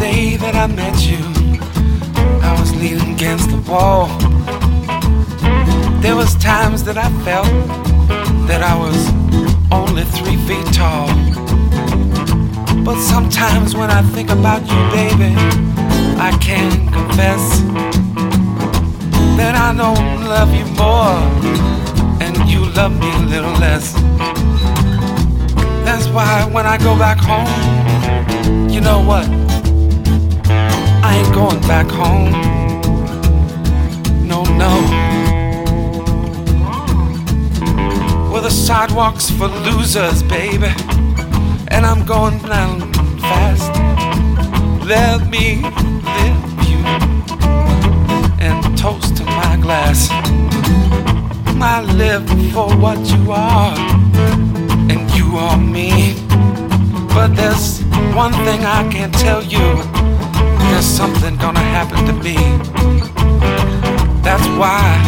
day that I met you, I was leaning against the wall. There was times that I felt that I was only 3 feet tall. But sometimes when I think about you, baby, I can confess that I don't love you more and you love me a little less. That's why when I go back home, you know what? I ain't going back home. No, no. Well, the sidewalk's for losers, baby, and I'm going down fast. Let me lift you and toast to my glass. I live for what you are and you are me. But there's one thing I can tell you, there's something gonna happen to me. That's why